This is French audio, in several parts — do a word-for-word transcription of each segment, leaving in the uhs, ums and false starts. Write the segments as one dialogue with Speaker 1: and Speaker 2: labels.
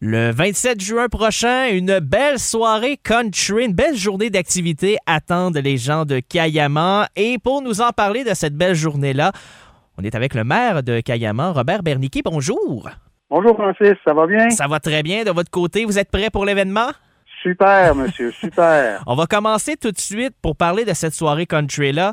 Speaker 1: Le vingt-sept juin prochain, une belle soirée country, une belle journée d'activité attendent les gens de Cayamant. Et pour nous en parler de cette belle journée-là, on est avec le maire de Cayamant, Robert Berniquet. Bonjour.
Speaker 2: Bonjour Francis, ça va bien?
Speaker 1: Ça va très bien. De votre côté, vous êtes prêt pour l'événement?
Speaker 2: Super, monsieur, super.
Speaker 1: On va commencer tout de suite pour parler de cette soirée country-là.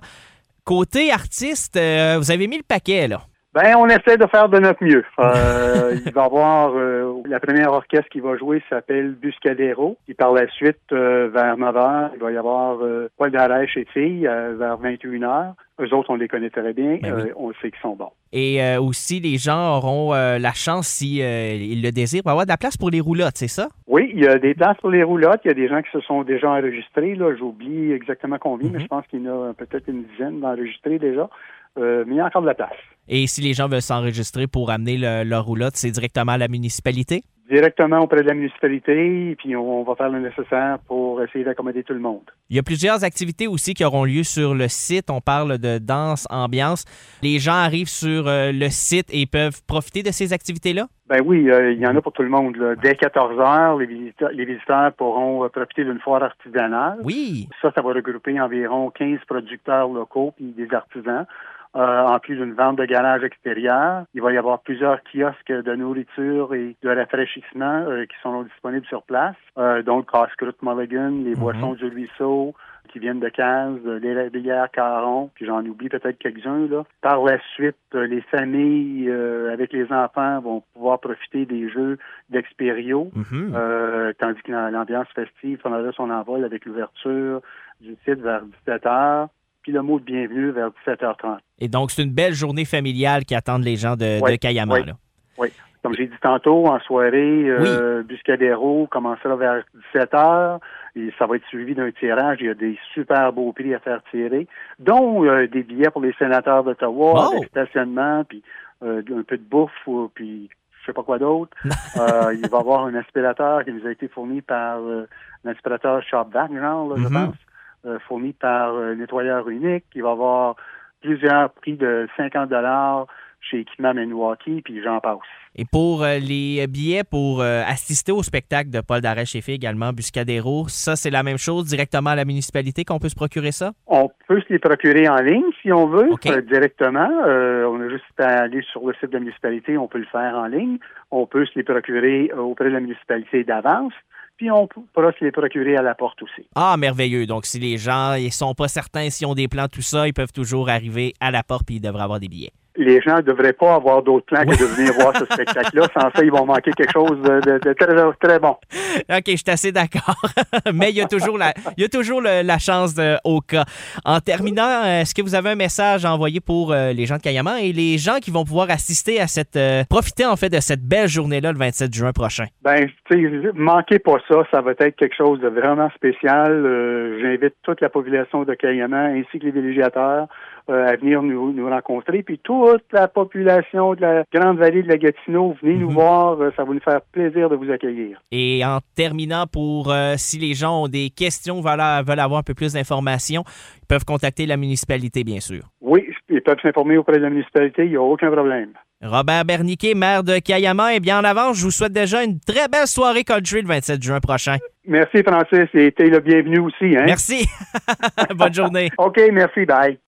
Speaker 1: Côté artiste, euh, vous avez mis le paquet, là.
Speaker 2: Ben, on essaie de faire de notre mieux. Euh, il va y avoir euh, la première orchestre qui va jouer s'appelle Buscadero. Et par la suite, euh, vers neuf heures, il va y avoir euh, Paul Darèche et filles euh, vers vingt et une heures. Eux autres, on les connaît très bien.
Speaker 1: Ben oui.
Speaker 2: euh, on sait qu'ils sont bons.
Speaker 1: Et euh, aussi, les gens auront euh, la chance, si euh, ils le désirent, pour avoir de la place pour les roulottes, c'est ça?
Speaker 2: Oui, il y a des places pour les roulottes. Il y a des gens qui se sont déjà enregistrés. Là, j'oublie exactement combien, mm-hmm. mais je pense qu'il y en a peut-être une dizaine d'enregistrés déjà. Euh, mais il y a encore de la place.
Speaker 1: Et si les gens veulent s'enregistrer pour amener le, leur roulotte, c'est directement à la municipalité?
Speaker 2: Directement auprès de la municipalité, puis on va faire le nécessaire pour essayer d'accommoder tout le monde.
Speaker 1: Il y a plusieurs activités aussi qui auront lieu sur le site. On parle de danse, ambiance. Les gens arrivent sur euh, le site et peuvent profiter de ces activités-là?
Speaker 2: Ben oui, euh, il y en a pour tout le monde. Là. Dès quatorze heures, les visiteurs, les visiteurs pourront euh, profiter d'une foire artisanale.
Speaker 1: Oui. Ça,
Speaker 2: ça va regrouper environ quinze producteurs locaux puis des artisans. Euh, en plus d'une vente de garage extérieur. Il va y avoir plusieurs kiosques de nourriture et de rafraîchissement euh, qui sont disponibles sur place, euh, dont le casse-croûte Mulligan, les mm-hmm. boissons du ruisseau qui viennent de Caz, les bières Caron, puis j'en oublie peut-être quelques-uns. Là. Par la suite, euh, les familles euh, avec les enfants vont pouvoir profiter des jeux d'Experio, mm-hmm. euh, tandis que l'ambiance festive prendra son envol avec l'ouverture du site vers dix-sept heures. Puis le mot de bienvenue vers dix-sept heures trente.
Speaker 1: Et donc, c'est une belle journée familiale qui attendent les gens de,
Speaker 2: oui,
Speaker 1: de Cayamant.
Speaker 2: Oui,
Speaker 1: là.
Speaker 2: oui. Comme j'ai dit tantôt, en soirée, euh, oui. Buscadero commencera vers dix-sept heures. Et ça va être suivi d'un tirage. Il y a des super beaux prix à faire tirer, dont euh, des billets pour les sénateurs d'Ottawa,
Speaker 1: oh.
Speaker 2: des stationnements, puis euh, un peu de bouffe, ou, puis je sais pas quoi d'autre. euh, il va y avoir un aspirateur qui nous a été fourni par euh, l'aspirateur Shopvac, genre, là, mm-hmm. je pense. Euh, fourni par euh, Nettoyeur Unique. Il va y avoir plusieurs prix de cinquante dollars chez Équipement Milwaukee, puis j'en passe.
Speaker 1: Et pour euh, les billets pour euh, assister au spectacle de Paul Darèche et filles, également Buscadero, ça, c'est la même chose directement à la municipalité qu'on peut se procurer ça?
Speaker 2: On peut se les procurer en ligne, si on veut,
Speaker 1: okay.
Speaker 2: euh, directement. Euh, on a juste à aller sur le site de la municipalité, on peut le faire en ligne. On peut se les procurer euh, auprès de la municipalité d'avance. Puis on pourra se les procurer à la porte aussi.
Speaker 1: Ah, merveilleux. Donc, si les gens ne sont pas certains s'ils ont des plans, tout ça, ils peuvent toujours arriver à la porte puis ils devraient avoir des billets.
Speaker 2: Les gens ne devraient pas avoir d'autres plans que de venir voir ce spectacle-là. Sans ça, ils vont manquer quelque chose de, de, de très, très bon.
Speaker 1: OK, je suis assez d'accord. Mais il y a toujours la, il y a toujours le, la chance de, au cas. En terminant, est-ce que vous avez un message à envoyer pour euh, les gens de Cayamant et les gens qui vont pouvoir assister à cette... Euh, profiter, en fait, de cette belle journée-là le vingt-sept juin prochain?
Speaker 2: Ben, tu sais, manquez pas ça. Ça va être quelque chose de vraiment spécial. Euh, j'invite toute la population de Cayamant ainsi que les villégiateurs Euh, à venir nous, nous rencontrer. Puis toute la population de la Grande Vallée de la Gatineau, venez mm-hmm. nous voir. Euh, ça va nous faire plaisir de vous accueillir.
Speaker 1: Et en terminant, pour euh, si les gens ont des questions, veulent, veulent avoir un peu plus d'informations, ils peuvent contacter la municipalité, bien sûr.
Speaker 2: Oui, ils peuvent s'informer auprès de la municipalité. Il n'y a aucun problème.
Speaker 1: Robert Berniquet, maire de Cayamant. Eh bien, en avance, je vous souhaite déjà une très belle soirée country le vingt-sept juin prochain.
Speaker 2: Merci, Francis. Et t'es le bienvenu aussi. Hein?
Speaker 1: Merci. Bonne journée.
Speaker 2: OK, merci. Bye.